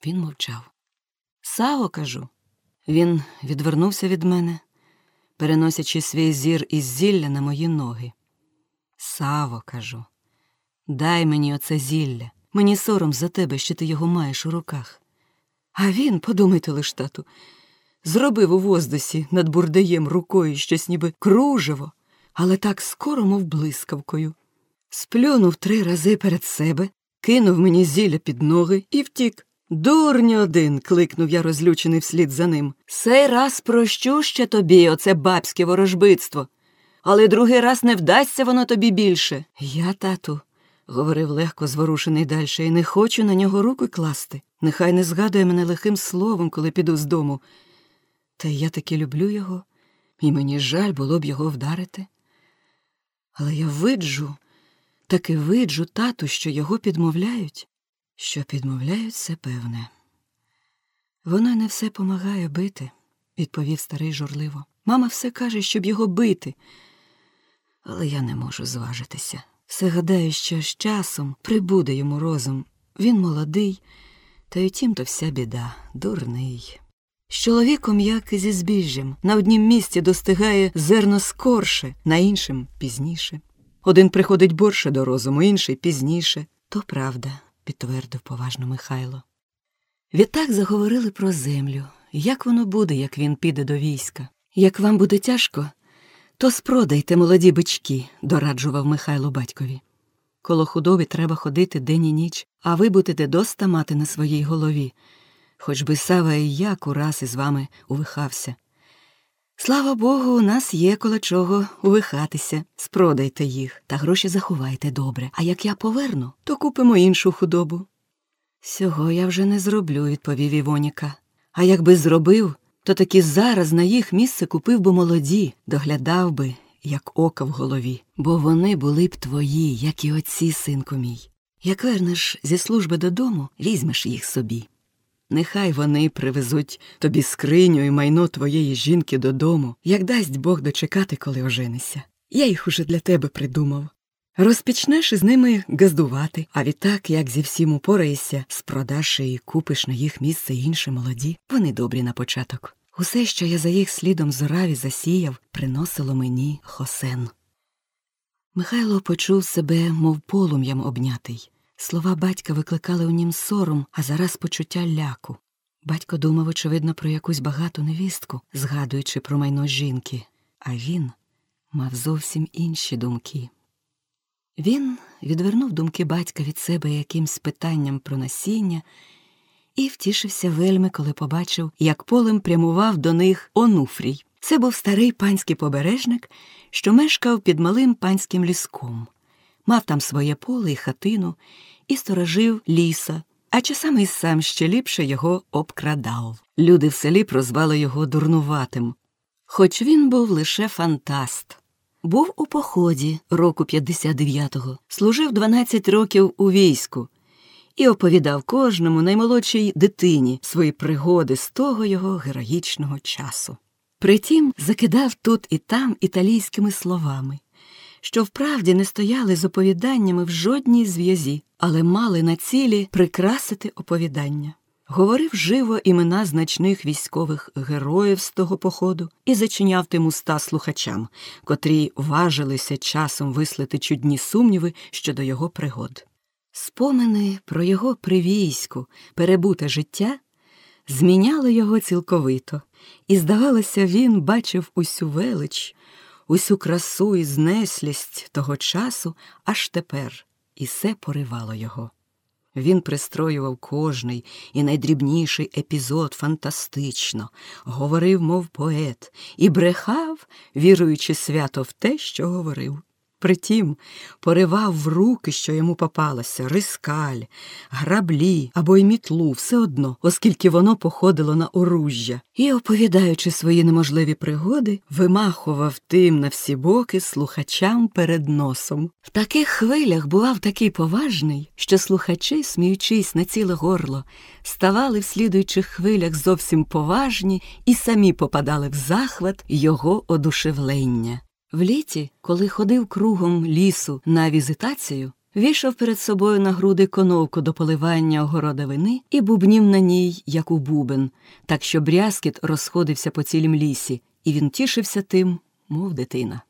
Він мовчав. «Саво, – кажу». Він відвернувся від мене, переносячи свій зір із зілля на мої ноги. «Саво, – кажу, – дай мені оце зілля. Мені сором за тебе, що ти його маєш у руках». А він, подумайте лиш, тату, зробив у воздусі над бурдеєм рукою щось ніби кружево, але так скоро, мов блискавкою. Сплюнув 3 рази перед себе, кинув мені зілля під ноги і втік. «Дурню один!» – кликнув я, розлючений вслід за ним. «Сей раз прощу ще тобі оце бабське ворожбитство, але другий раз не вдасться воно тобі більше». «Я, тату, – говорив легко зворушений дальше, – і не хочу на нього руку класти. Нехай не згадує мене лихим словом, коли піду з дому. Та я таки люблю його, і мені жаль було б його вдарити. Але я таки виджу, тату, що його підмовляють». «Що підмовляють, це певне. Воно не все помагає бити», – відповів старий журливо. «Мама все каже, щоб його бити. Але я не можу зважитися. Все гадаю, що з часом прибуде йому розум. Він молодий, та й тім-то вся біда, дурний. З чоловіком, як і зі збіжжям, на однім місці достигає зерно скорше, на іншим – пізніше. Один приходить борше до розуму, інший – пізніше. То правда», – підтвердив поважно Михайло. Відтак заговорили про землю. Як воно буде, як він піде до війська? «Як вам буде тяжко, то спродайте молоді бички», – дораджував Михайло батькові. «Коло худоби треба ходити день і ніч, а ви будете доста мати на своїй голові. Хоч би Сава і я кураз із вами увихався. Слава Богу, у нас є коло чого увихатися. Спродайте їх, та гроші заховайте добре. А як я поверну, то купимо іншу худобу». «Сього я вже не зроблю», – відповів Івоніка. «А якби зробив, то таки зараз на їх місце купив би молоді, доглядав би, як ока в голові. Бо вони були б твої, як і отці, синку мій. Як вернеш зі служби додому, візьмеш їх собі. Нехай вони привезуть тобі скриню і майно твоєї жінки додому, як дасть Бог дочекати, коли оженися. Я їх уже для тебе придумав. Розпічнеш із ними газдувати, а відтак, як зі всім упораєшся, спродаш і купиш на їх місце інші молоді. Вони добрі на початок. Усе, що я за їх слідом зорав і засіяв, приносило мені хосен». Михайло почув себе, мов полум'ям обнятий. Слова батька викликали у нім сором, а зараз почуття ляку. Батько думав, очевидно, про якусь багату невістку, згадуючи про майно жінки. А він мав зовсім інші думки. Він відвернув думки батька від себе якимсь питанням про насіння і втішився вельми, коли побачив, як полем прямував до них Онуфрій. Це був старий панський побережник, що мешкав під малим панським ліском. Мав там своє поле і хатину, і сторожив ліса, а часами й сам ще ліпше його обкрадав. Люди в селі прозвали його дурнуватим, хоч він був лише фантаст. Був у поході року 59-го, служив 12 років у війську і оповідав кожному наймолодшій дитині свої пригоди з того його героїчного часу. Притім закидав тут і там італійськими словами, що вправді не стояли з оповіданнями в жодній зв'язі, але мали на цілі прикрасити оповідання. Говорив живо імена значних військових героїв з того походу і зачиняв тим уста слухачам, котрі важилися часом вислити чудні сумніви щодо його пригод. Спомини про його при війську перебуте життя зміняли його цілковито, і, здавалося, він бачив усю велич, усю красу і знеслість того часу аж тепер, і все поривало його. Він пристроював кожний і найдрібніший епізод фантастично, говорив, мов поет, і брехав, віруючи свято в те, що говорив. Притім, поривав в руки, що йому попалося, рискаль, граблі або й мітлу, все одно, оскільки воно походило на оружжя. І, оповідаючи свої неможливі пригоди, вимахував тим на всі боки слухачам перед носом. В таких хвилях бував такий поважний, що слухачі, сміючись на ціле горло, ставали в слідуючих хвилях зовсім поважні і самі попадали в захват його одушевлення. В літі, коли ходив кругом лісу на візитацію, вішав перед собою на груди коновку до поливання огородовини і бубнів на ній, як у бубен, так що брязкіт розходився по цілім лісі, і він тішився тим, мов дитина.